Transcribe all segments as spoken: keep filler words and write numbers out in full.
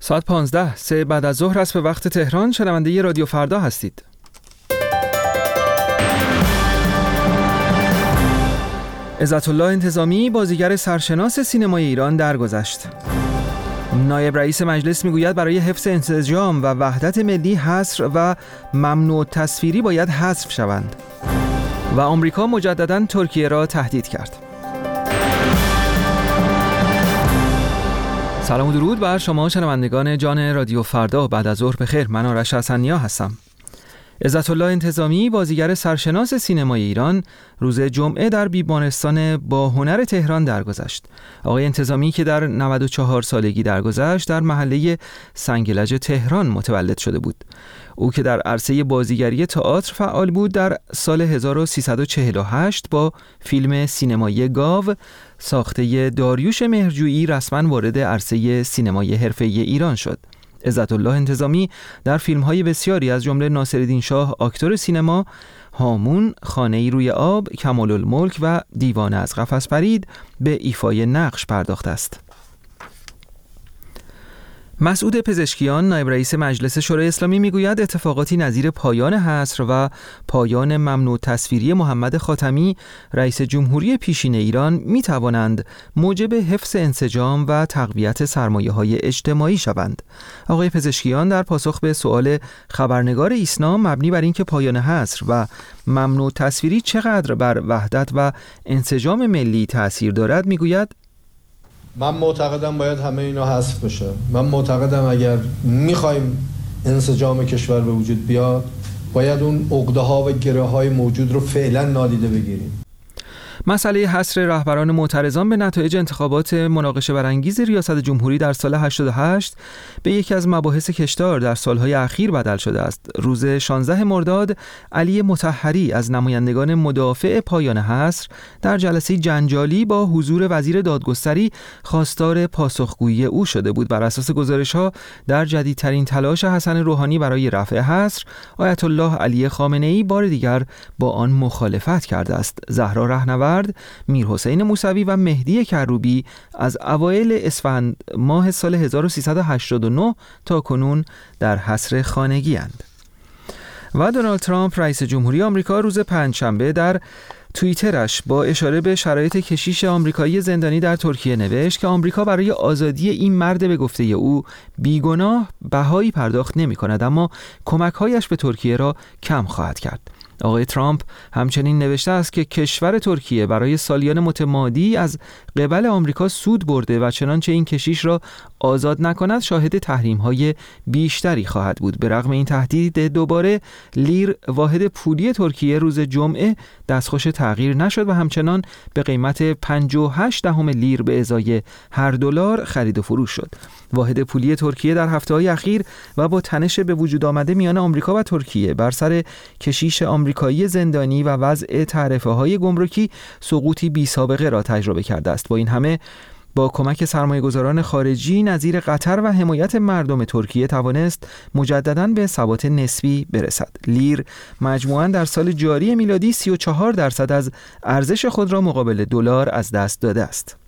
ساعت پانزده سه بعد از ظهر است به وقت تهران. شنونده رادیو فردا هستید. عزت الله انتظامی بازیگر سرشناس سینمای ایران درگذشت. نایب رئیس مجلس میگوید برای حفظ انسجام و وحدت ملی حصر و ممنوع تصویری باید حذف شوند. و آمریکا مجدداً ترکیه را تهدید کرد. سلام و درود بر شما شنوندگان جان رادیو فردا. بعد از ظهر بخیر. من آرش حسنیا هستم. عزت الله انتظامی بازیگر سرشناس سینمای ایران روز جمعه در بیمارستان باهنر تهران درگذشت. آقای انتظامی که در نود و چهار سالگی درگذشت در محله سنگلج تهران متولد شده بود. او که در عرصه بازیگری تئاتر فعال بود در سال هزار و سیصد و چهل و هشت با فیلم سینمایی گاو ساخته داریوش مهرجویی رسما وارد عرصه سینمای حرفه‌ای ایران شد. عزت الله انتظامی در فیلم‌های بسیاری از جمله ناصرالدین شاه اکتور سینما، هامون، خانه‌ای روی آب، کمال الملک و دیوانه از قفس پرید به ایفای نقش پرداخته است. مسعود پزشکیان نایب رئیس مجلس شورای اسلامی میگوید اتفاقاتی نظیر پایان حصر و پایان ممنوع تصویری محمد خاتمی رئیس جمهوری پیشین ایران میتوانند موجب حفظ انسجام و تقویت سرمایه‌های اجتماعی شوند. آقای پزشکیان در پاسخ به سؤال خبرنگار ایسنا مبنی بر اینکه پایان حصر و ممنوع تصویری چقدر بر وحدت و انسجام ملی تأثیر دارد میگوید من معتقدم باید همه اینا حذف بشه. من معتقدم اگر میخوایم انسجام کشور به وجود بیاد باید اون عقده ها و گره های موجود رو فعلا نادیده بگیریم. مسئله حصر رهبران معترضان به نتایج انتخابات مناقشه برانگیز ریاست جمهوری در سال هشتاد و هشت به یکی از مباحث کشدار در سالهای اخیر بدل شده است. روز شانزده مرداد علی مطهری از نمایندگان مدافع پایان حصر در جلسه جنجالی با حضور وزیر دادگستری خواستار پاسخگویی او شده بود. بر اساس گزارش‌ها در جدیدترین تلاش حسن روحانی برای رفع حصر، آیت الله علی خامنه‌ای بار دیگر با آن مخالفت کرده است. زهرا رهنورد، میرحسین موسوی و مهدی کروبی از اوایل اسفند ماه سال هزار و سیصد و هشتاد و نه تا کنون در حصر خانگی اند. و دونالد ترامپ رئیس جمهوری آمریکا روز پنجشنبه در توییترش با اشاره به شرایط کشیش آمریکایی زندانی در ترکیه نوشت که آمریکا برای آزادی این مرد به گفته او بیگناه بهایی پرداخت نمی کند، اما کمک‌هایش به ترکیه را کم خواهد کرد. آقای ترامپ همچنین نوشته است که کشور ترکیه برای سالیان متمادی از قبل آمریکا سود برده و چنانچه این کشیش را آزاد نکند شاهد تحریم‌های بیشتری خواهد بود. به رغم این تهدید دوباره لیر واحد پولی ترکیه روز جمعه دستخوش تغییر نشد و همچنان به قیمت پنجاه و هشت دهم لیر به ازای هر دلار خرید و فروش شد. واحد پولی ترکیه در هفته‌های اخیر و با تنش به وجود آمده میان آمریکا و ترکیه بر سر کشیش آمریکایی زندانی و وضع تعرفه‌های گمرکی سقوطی بی سابقه را تجربه کرده است. با این همه با کمک سرمایه‌گذاران خارجی نظیر قطر و حمایت مردم ترکیه توانست مجدداً به ثبات نسبی برسد. لیر مجموعاً در سال جاری میلادی سی و چهار درصد از ارزش خود را مقابل دلار از دست داده است.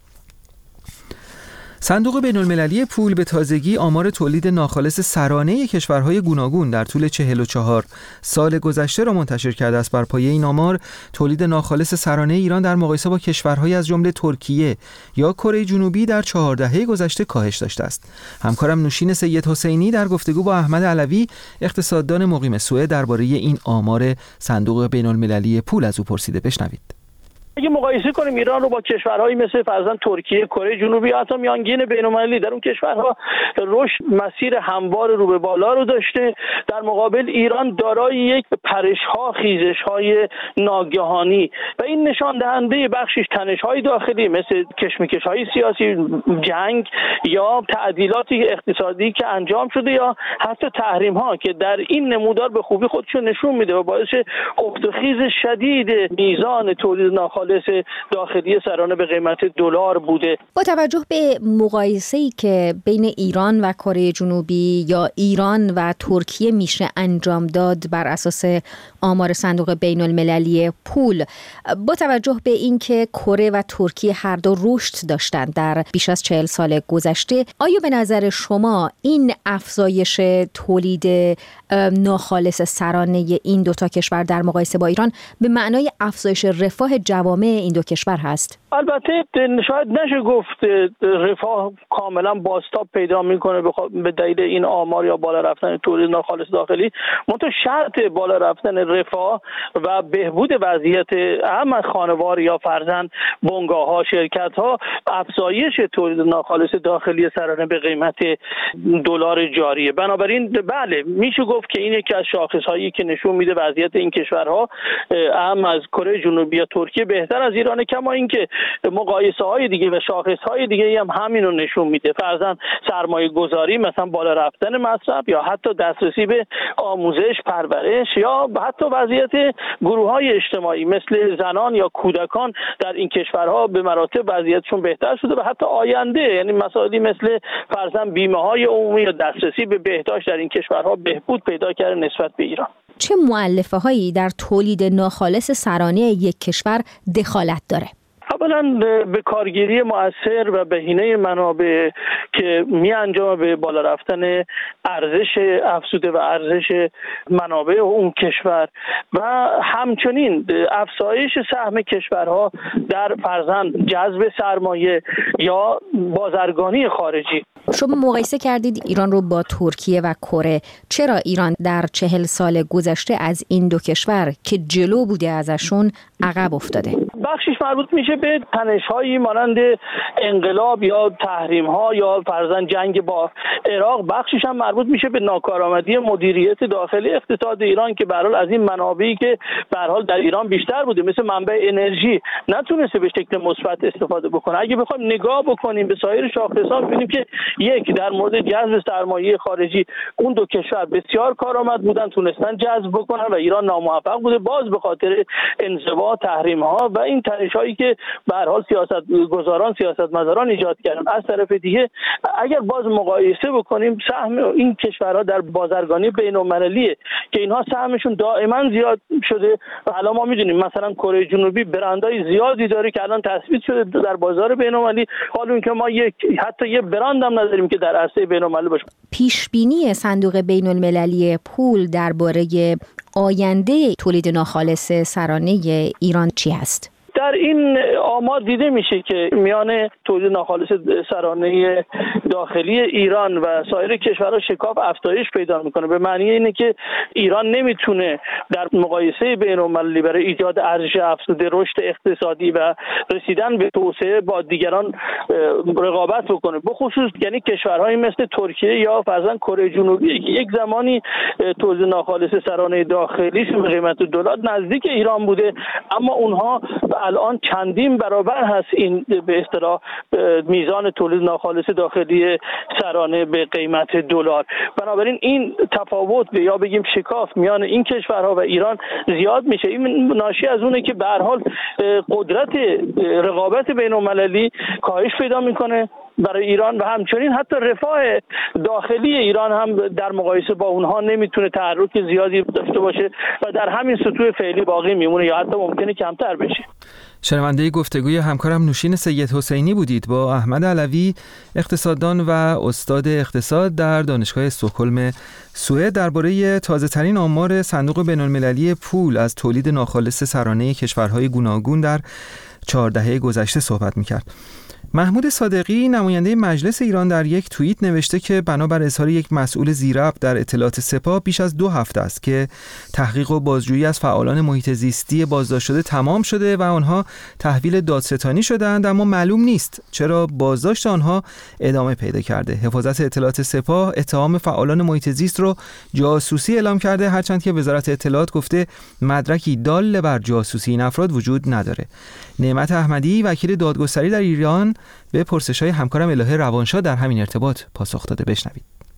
صندوق بین‌المللی پول به تازگی آمار تولید ناخالص سرانه کشورهای گوناگون در طول چهل و چهار سال گذشته را منتشر کرده است. بر پایه این آمار تولید ناخالص سرانه ایران در مقایسه با کشورهای از جمله ترکیه یا کره جنوبی در چهار دهه گذشته کاهش داشته است. همکارم نوشین سید حسینی در گفتگو با احمد علوی اقتصاددان مقیم سوئد درباره این آمار صندوق بین‌المللی پول از او پرسیده. بشنوید. اگه مقایسه کنیم ایران رو با کشورهایی مثل فرضاً ترکیه، کره جنوبی یا حتی میانگین بین‌المللی، در اون کشورها رشد مسیر هموار رو به بالا رو داشته، در مقابل ایران دارای یک پرش‌ها، خیزش‌های ناگهانی و این نشان دهنده بخشش تنش‌های داخلی مثل کشمکش‌های سیاسی، جنگ یا تعدیلات اقتصادی که انجام شده یا حتی تحریم‌ها که در این نمودار به خوبی خودشون نشون میده و باعث افت و خیز شدید میزان تولید ناخالص ناخالص داخلی سرانه به قیمت دلار بوده. با توجه به مقایسه‌ای که بین ایران و کره جنوبی یا ایران و ترکیه میشه انجام داد بر اساس آمار صندوق بین المللی پول، با توجه به اینکه کره و ترکیه هر دو رشد داشتند در بیش از چهل سال گذشته، آیا به نظر شما این افزایش تولید ناخالص سرانه این دو تا کشور در مقایسه با ایران به معنای افزایش رفاه جوامع این دو کشور هست؟ البته شاید نشه گفت رفاه کاملا بازتاب پیدا میکنه به دلیل این آمار یا بالا رفتن تولید ناخالص داخلی، منتها شرط بالا رفتن رفاه و بهبود وضعیت اهم از خانوار یا فرزند بنگاه ها شرکت ها افزایش تولید ناخالص داخلی سرانه به قیمت دلار جاریه. بنابراین بله میشه گفت که این یکی از شاخص هایی که نشون میده وضعیت این کشورها اهم از کره جنوبی یا ترکیه بهتر از ایرانه، کما اینکه مقایسه های دیگه و شاخص های دیگه هم همین رو نشون میده. فرضاً سرمایه گذاری، مثلا بالا رفتن مصرف یا حتی دسترسی به آموزش، پرورش یا حتی وضعیت گروه های اجتماعی مثل زنان یا کودکان در این کشورها به مراتب وضعیتشون بهتر شده و حتی آینده، یعنی مسائلی مثل فرضاً بیمه های عمومی یا دسترسی به بهداشت در این کشورها بهبود پیدا کرده نسبت به ایران. چه مؤلفه هایی در تولید ناخالص سرانه یک کشور دخالت داره؟ اولا به کارگیری مؤثر و بهینه منابع که می انجام به بالا رفتن ارزش افزوده و ارزش منابع اون کشور و همچنین افزایش سهم کشورها در فرضاً جذب سرمایه یا بازرگانی خارجی. شما مقایسه کردید ایران رو با ترکیه و کره. چرا ایران در چهل سال گذشته از این دو کشور که جلو بوده ازشون عقب افتاده؟ بخشش مربوط میشه به تنش‌هایی مانند انقلاب یا تحریم‌ها یا فرضاً جنگ با عراق، بخشش هم مربوط میشه به ناکارآمدی مدیریت داخلی اقتصاد ایران که به هر حال از این منابعی که به هر حال در ایران بیشتر بوده مثل منبع انرژی نتونسته به شکل مثبت استفاده بکنه. اگه بخوایم نگاه بکنیم به سایر شاخص‌ها ببینیم که یک، در مورد جذب سرمایه خارجی اون دو کشور بسیار کارآمد بودن، تونستن جذب بکنن و ایران ناموفق بوده، باز به خاطر انزوا، تحریم‌ها و این تنش‌هایی که به هر حال سیاستگزاران، سیاستمداران ایجاد کردن. از طرف دیگه اگر باز مقایسه بکنیم سهم این کشورها در بازرگانی بین‌المللیه که اینها سهمشون دائما زیاد شده و الان ما می‌دونیم مثلا کره جنوبی برندهای زیادی داره که الان تثبیت شده در بازار بین‌المللی، حالا اینکه ما یک حتی یه برند هم نداریم که در عرصه بین‌المللی باشه. پیش بینی صندوق بین المللی پول درباره آینده تولید ناخالص سرانه ایران چی هست؟ در این آمار دیده میشه که میان تولید ناخالص سرانه داخلی ایران و سایر کشورها شکاف افزایش پیدا میکنه. به معنی اینه که ایران نمیتونه در مقایسه بین‌المللی برای ایجاد ارزش افزوده، رشد اقتصادی و رسیدن به توسعه با دیگران رقابت بکنه. به خصوص یعنی کشورهایی مثل ترکیه یا فرضاً کره جنوبی که یک زمانی تولید ناخالص سرانه داخلیش به قیمت دلار نزدیک ایران بوده، اما اونها الان چندین برابر هست این به اصطلاح میزان تولید ناخالص داخلی سرانه به قیمت دلار. بنابراین این تفاوت یا بگیم شکاف میان این کشورها و ایران زیاد میشه. این ناشی از اونه که به هر حال قدرت رقابت بین‌المللی کاهش پیدا میکنه برای ایران و همچنین حتی رفاه داخلی ایران هم در مقایسه با اونها نمیتونه تحرک زیادی داشته باشه و در همین سطوح فعلی باقی میمونه یا حتی ممکنه کمتر بشه. شنونده گفتگوی همکارم نوشین سید حسینی بودید با احمد علوی، اقتصاددان و استاد اقتصاد در دانشگاه استکهلم سوئد، درباره تازه‌ترین آمار صندوق بین‌المللی پول از تولید ناخالص سرانه کشورهای گوناگون در چهار دهه گذشته صحبت می‌کرد. محمود صادقی نماینده مجلس ایران در یک توییت نوشته که بنابر اظهار یک مسئول ذی‌ربط در اطلاعات سپاه بیش از دو هفته است که تحقیق و بازجویی از فعالان محیط زیستی بازداشت شده تمام شده و آنها تحویل دادستانی شدند، اما معلوم نیست چرا بازداشت آنها ادامه پیدا کرده. حفاظت اطلاعات سپاه اتهام فعالان محیط زیست رو جاسوسی اعلام کرده، هرچند که وزارت اطلاعات گفته مدرکی دال بر جاسوسی این افراد وجود نداره. نعمت احمدی وکیل دادگستری در ایران به پرسش‌های همکارم الهه روانشاه در همین ارتباط پاسخ داده. بشنوید.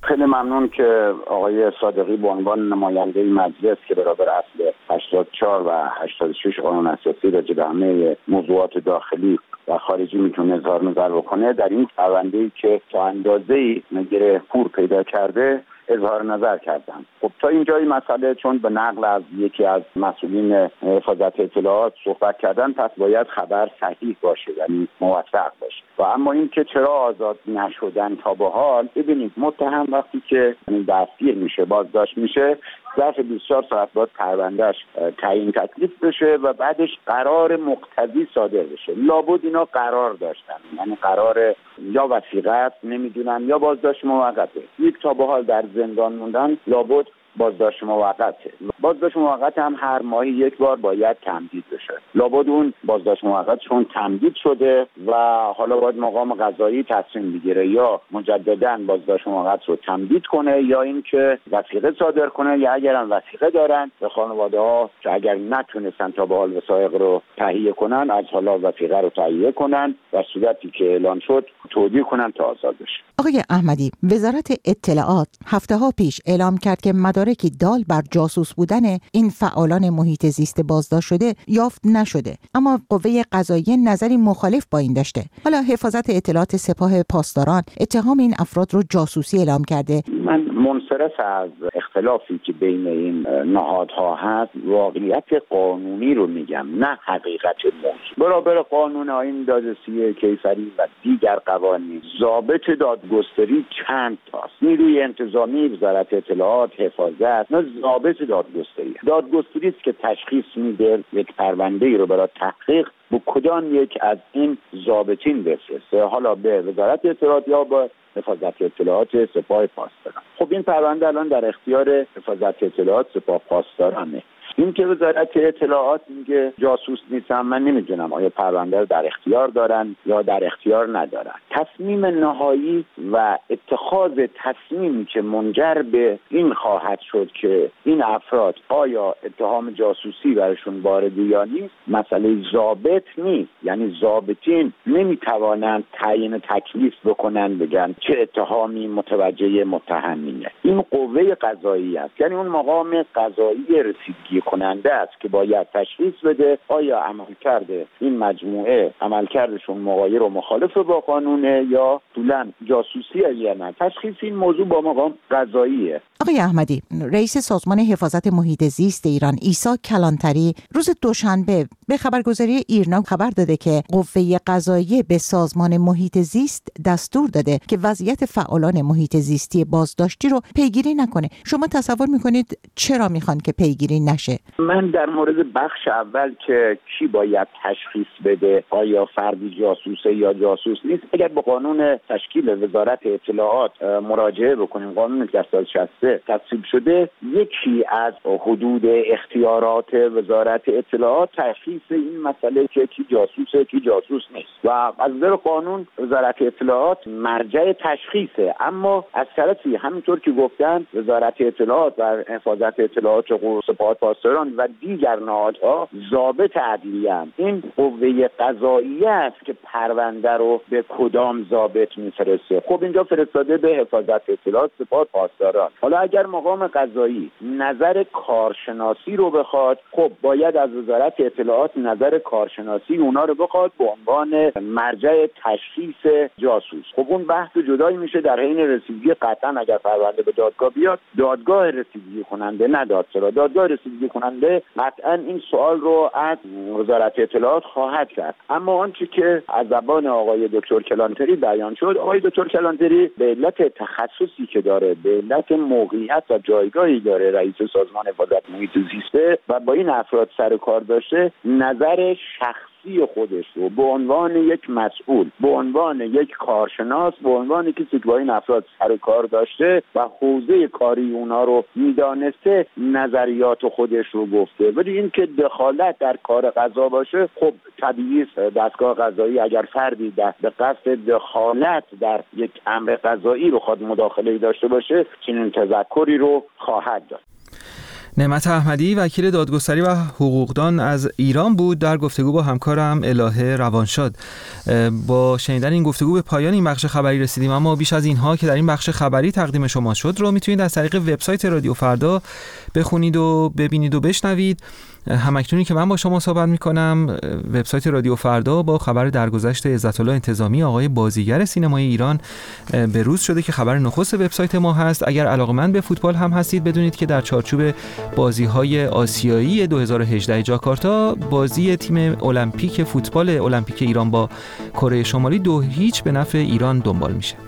خیلی ممنون که آقای صادقی به عنوان نماینده مجلس که برابر اصل هشتاد و چهار و هشتاد و شش قانون اساسی راجع به همه موضوعات داخلی و خارجی میتونه اظهار نظر بکنه، در این پرونده‌ای که تا اندازه‌ای نگره پور پیدا کرده اظهار نظر کردم. خب تا اینجای مسئله چون به نقل از یکی از مسئولین حفاظت اطلاعات صحبت کردن، پس باید خبر صحیح باشه، یعنی موثق باشه. و اما این که چرا آزاد نشدن تا به حال، ببینید متهم وقتی که دستگیر میشه، بازداشت میشه، ظرف بیست و چهار ساعت بعد پروندهش تعیین تکلیف بشه و بعدش قرار مقتضی صادر بشه. لابد اینا قرار داشتن، یعنی قرار یا وثیقه نمیدونم یا بازداشت موقته. یک تا به حال در زندان موندن لابد بازداشت موقته. بازداشت موقت هم هر ماهی یک بار باید تمدید بشه. لابد اون بازداشت موقت چون تمدید شده و حالا باید مقام قضایی تصمیم بگیره یا مجددا بازداشت موقت رو تمدید کنه یا اینکه وثیقه صادر کنه، یا اگر هم وثیقه دارن به خانواده ها که اگر نتونستن تا به حال وثایق رو تهیه کنن، از حالا وثیقه رو تهیه کنن و صورتی که اعلان شد تودیع کنن تا آزاد بشه. آقای احمدی، وزارت اطلاعات هفته ها پیش اعلام کرد که مدارکی دال بر جاسوس بودن این فعالان محیط زیست بازداشت شده یافت نشده، اما قوه قضاییه نظری مخالف با این داشته. حالا حفاظت اطلاعات سپاه پاسداران اتهام این افراد رو جاسوسی اعلام کرده. من منصرف از اختلافی که بین این نهادها هست، واقعیت قانونی رو میگم، نه حقیقت موضوع. برابر قانون آیین دادرسی کیفری و دیگر قوانین، ضابط دادگستری چند تاست. نیروی انتظامی، وزارت اطلاعات، حفاظت، نه ضابط دادگستری. دادگستری است که تشخیص میده یک پرونده رو برای تحقیق با کدام یک از این ضابطین بفرسته، حالا به وزارت اطلاعات یا با حفاظت اطلاعات سپاه پاسداران. خب این پرونده الان در اختیار حفاظت اطلاعات سپاه پاسدارانه. این که وزارت اطلاعات میگه جاسوس نیستم، من نمیدونم آیا پرونده رو در اختیار دارن یا در اختیار ندارن. تصمیم نهایی و اتخاذ تصمیمی که منجر به این خواهد شد که این افراد آیا اتهام جاسوسی برشون وارد یا نیست، مسئله ضابط نیست. یعنی ضابطین نمیتوانند تعیین تکلیف بکنن، بگن چه اتهامی متوجه متهمینه. این قوه قضایی است، یعنی اون مقام قضایی رسیدگی کننده است که باید تشخیص بده آیا عمل کرده این مجموعه عملکردشون مغایر و مخالف با قانونه یا اصولاً جاسوسی یا نه. تشخیص این موضوع با مقام قضاییه. آقای احمدی، رئیس سازمان حفاظت محیط زیست ایران عیسی کلانتری روز دوشنبه به خبرگزاری ایرنا خبر داده که قوه قضاییه به سازمان محیط زیست دستور داده که وضعیت فعالان محیط زیستی بازداشتی رو پیگیری نکنه. شما تصور میکنید چرا میخوان که پیگیری نشه؟ من در مورد بخش اول که کی باید تشخیص بده آیا فردی جاسوسه یا جاسوس نیست، اگر به قانون تشکیل وزارت اطلاعات مراجعه بکنیم، قانون که در سال شصت و سه تصویب شده، یکی از حدود اختیارات وزارت اطلاعات تشخیص این مسئله که کی جاسوسه کی جاسوس نیست و از نظر قانون وزارت اطلاعات مرجع تشخیصه. اما از طرفی همینطور که گفتن وزارت اطلاعات و حفاظت اطلاعات سپاه پاسداران و دیگر نهادها ضابط عدلیه هم. این قوه قضاییه است که پرونده رو به کدام ضابط میفرسته. خب اینجا فرستاده به حفاظت اطلاعات سپاه پاسداران. حالا اگر مقام قضایی نظر کارشناسی رو بخواد، خب باید از وزارت اطلاعات نظر کارشناسی اونا رو بخواد به عنوان مرجع تشخیص جاسوس. خب اون بحث جدایی میشه در حین رسیدگی. قطعا اگر پرونده به دادگاه بیاد، دادگاه رسیدگی کننده نه دادسرا، دادگاه رسیدگی کننده قطعا این سوال رو از وزارت اطلاعات خواهد کرد. اما آنچه که از زبان آقای دکتر کلانتری بیان شد، آقای دکتر کلانتری به علت تخصصی که داره، به علت موقعیت و جایگاهی داره، رئیس سازمان حفاظت محیط زیسته و با این افراد سر کار داشته، نظر شخصی خودش رو به عنوان یک مسئول، به عنوان یک کارشناس، به عنوان کسی که با این افراد سر کار داشته و حوزه کاری اونا رو میدانسته، نظریات خودش رو گفته. ولی این که دخالت در کار قضا باشه، خب طبیعی است دستگاه قضایی اگر فردی به قصد دخالت در یک امر قضایی رو خود مداخله داشته باشه، چنین تذکری رو خواهد داد. نعمت احمدی وکیل دادگستری و حقوقدان از ایران بود در گفتگو با همکارم الهه روانشاد. با شنیدن این گفتگو به پایان این بخش خبری رسیدیم، اما بیش از اینها که در این بخش خبری تقدیم شما شد رو میتونید از طریق وبسایت رادیو فردا بخونید و ببینید و بشنوید. همکنونی که من با شما صحبت میکنم، وبسایت رادیو فردا با خبر درگذشت عزت‌الله انتظامی آقای بازیگر سینمای ایران به روز شده که خبر نخست وبسایت ما هست. اگر علاقه‌مند به فوتبال هم هستید بدونید که در چارچوب بازی‌های آسیایی دو هزار و هجده جاکارتا بازی تیم المپیک فوتبال المپیک ایران با کره شمالی دو هیچ به نفع ایران دنبال میشه.